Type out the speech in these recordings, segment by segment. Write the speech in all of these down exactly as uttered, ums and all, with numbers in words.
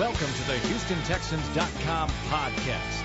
welcome to the Houston Texans dot com podcast.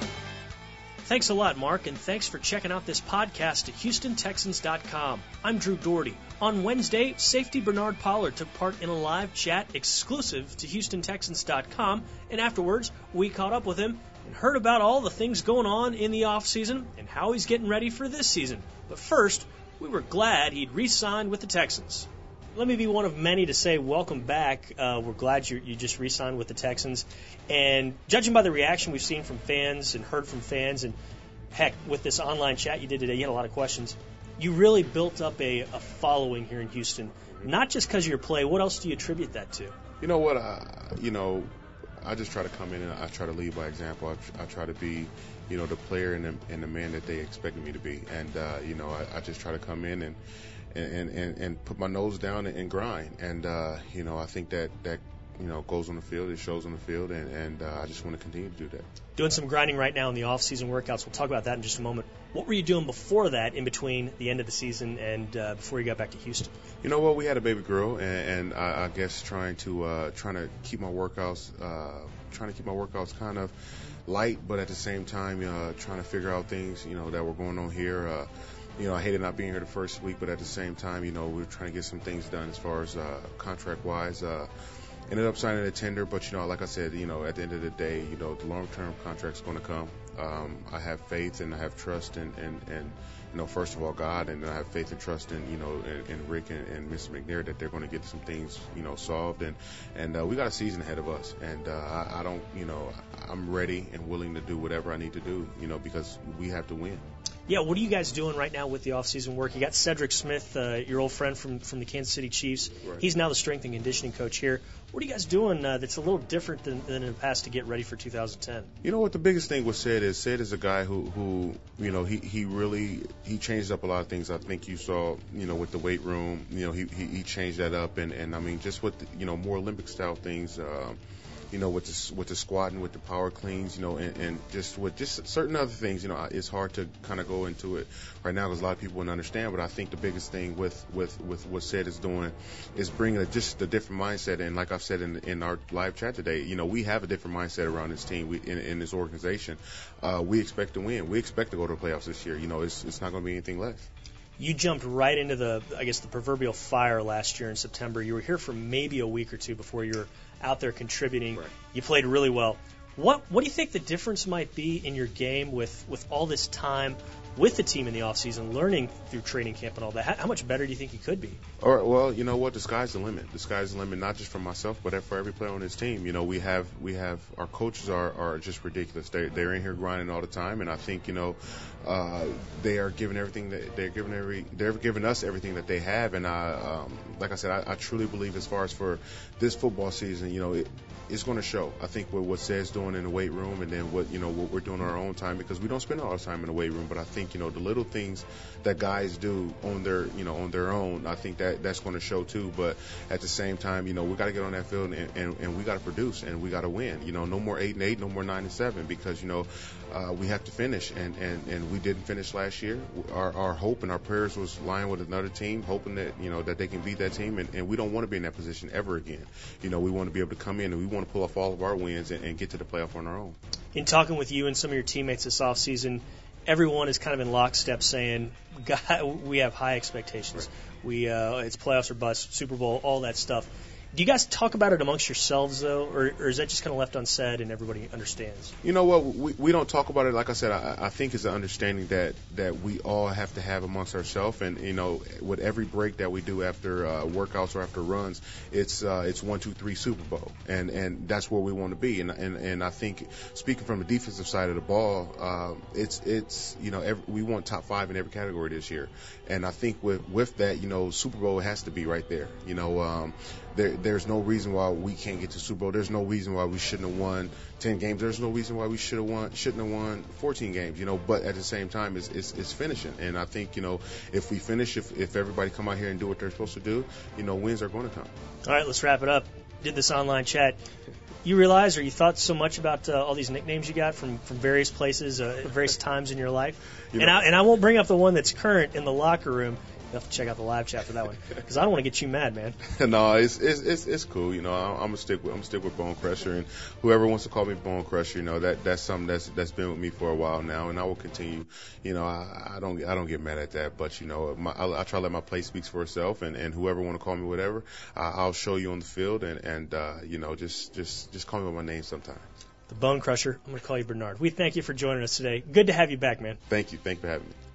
Thanks a lot, Mark, and thanks for checking out this podcast at Houston Texans dot com. I'm Drew Doherty. On Wednesday, safety Bernard Pollard took part in a live chat exclusive to Houston Texans dot com, and afterwards, we caught up with him and heard about all the things going on in the offseason and how he's getting ready for this season. But first, we were glad he'd re-signed with the Texans. Let me be one of many to say welcome back. Uh, we're glad you, you just re-signed with the Texans. And judging by the reaction we've seen from fans and heard from fans, and heck, with this online chat you did today, you had a lot of questions. You really built up a, a following here in Houston, not just because of your play. What else do you attribute that to? You know what? Uh, you know, I just try to come in and I try to lead by example. I, I try to be, you know, the player and the, and the man that they expected me to be. And, uh, you know, I, I just try to come in and And, and, and put my nose down and, and grind. And, uh, you know, I think that, that, you know, goes on the field, it shows on the field, and, and uh, I just want to continue to do that. Doing some grinding right now in the off-season workouts. We'll talk about that in just a moment. What were you doing before that, in between the end of the season and uh, before you got back to Houston? You know what? We had a baby girl, and, and I, I guess trying to uh, trying to keep my workouts uh, trying to keep my workouts kind of light, but at the same time, uh, trying to figure out things, you know, that were going on here. Uh, You know, I hated not being here the first week, but at the same time, you know, we were trying to get some things done as far as uh, contract-wise. Uh, ended up signing a tender, but, you know, like I said, you know, at the end of the day, you know, the long-term contract's going to come. Um, I have faith and I have trust in, in, in, you know, first of all, God, and I have faith and trust in, you know, in, in Rick and, and Mister McNair that they're going to get some things, you know, solved. And, and uh, we got a season ahead of us. And uh, I, I don't, you know, I'm ready and willing to do whatever I need to do, you know, because we have to win. Yeah, what are you guys doing right now with the off-season work? You got Cedric Smith, uh, your old friend from, from the Kansas City Chiefs. Right. He's now the strength and conditioning coach here. What are you guys doing uh, that's a little different than, than in the past to get ready for two thousand ten? You know what, the biggest thing was Sid is Sid is a guy who, who you know, he, he really, he changed up a lot of things. I think you saw, you know, with the weight room, you know, he, he, he changed that up. And, and I mean, just with, the, you know, more Olympic-style things, uh, you know, with the, with the squatting, with the power cleans, you know, and, and just with just certain other things, you know, it's hard to kind of go into it right now because a lot of people wouldn't understand. But I think the biggest thing with, with, with what Sid is doing is bringing a, just a different mindset. And like I've said in, in our live chat today, you know, we have a different mindset around this team, we, in, in this organization. Uh, we expect to win. We expect to go to the playoffs this year. You know, it's, it's not going to be anything less. You jumped right into the, I guess, the proverbial fire last year in September. You were here for maybe a week or two before you were out there contributing. Right. You played really well. What What do you think the difference might be in your game with, with all this time with the team in the offseason, learning through training camp and all that? How, how much better do you think you could be? All right, well, you know what? The sky's the limit. The sky's the limit, not just for myself, but for every player on this team. You know, we have we have our coaches are, are just ridiculous. They they're in here grinding all the time, and I think you know uh, they are giving everything that they're giving every they're giving us everything that they have. And I, um, like I said, I, I truly believe as far as for this football season, you know, it, it's going to show. I think what what Ced's doing in the weight room, and then what you know what we're doing on our own time, because we don't spend all our time in the weight room. But I think you know the little things that guys do on their you know on their own, I think that that's going to show too. But at the same time, you know we got to get on that field and, and, and we got to produce and we got to win. You know, no more eight and eight, no more nine and seven, because you know uh, we have to finish, and, and, and we didn't finish last year. Our our hope and our prayers was lying with another team, hoping that you know that they can beat that team, and, and we don't want to be in that position ever again. You know, we want to be able to come in and we want to pull off all of our wins and, and get to the playoff on our own. In talking with you and some of your teammates this offseason, everyone is kind of in lockstep saying, God, we have high expectations. Right. We uh, it's playoffs or bust, Super Bowl, all that stuff. Do you guys talk about it amongst yourselves, though, or, or is that just kind of left unsaid and everybody understands? You know what? We, we don't talk about it. Like I said, I, I think it's an understanding that, that we all have to have amongst ourselves. And, you know, with every break that we do after uh, workouts or after runs, it's uh, it's one, two, three Super Bowl. And, and that's where we want to be. And, and, and I think, speaking from the defensive side of the ball, uh, it's, it's you know, every, we want top five in every category this year. And I think with, with that, you know, Super Bowl has to be right there. You know, um, there, there's no reason why we can't get to Super Bowl. There's no reason why we shouldn't have won ten games. There's no reason why we should have won, shouldn't have won fourteen games. You know, but at the same time, it's, it's, it's finishing. And I think, you know, if we finish, if, if everybody come out here and do what they're supposed to do, you know, wins are going to come. All right, let's wrap it up. Did this online chat. You realize, or you thought so much about uh, all these nicknames you got from, from various places, uh, various times in your life, You and know. I and I won't bring up the one that's current in the locker room. You'll have to check out the live chat for that one because I don't want to get you mad, man. No, it's it's it's, it's cool. You know, I'm, I'm gonna stick with I'm gonna stick with Bone Crusher, and whoever wants to call me Bone Crusher, you know, that that's something that's that's been with me for a while now, and I will continue. You know, I, I don't I don't get mad at that, but you know, my, I, I try to let my play speak for itself, and, and whoever want to call me whatever, uh, I'll show you on the field, and and uh, you know, just just just call me by my name sometimes. The Bone Crusher. I'm gonna call you Bernard. We thank you for joining us today. Good to have you back, man. Thank you. Thank you for having me.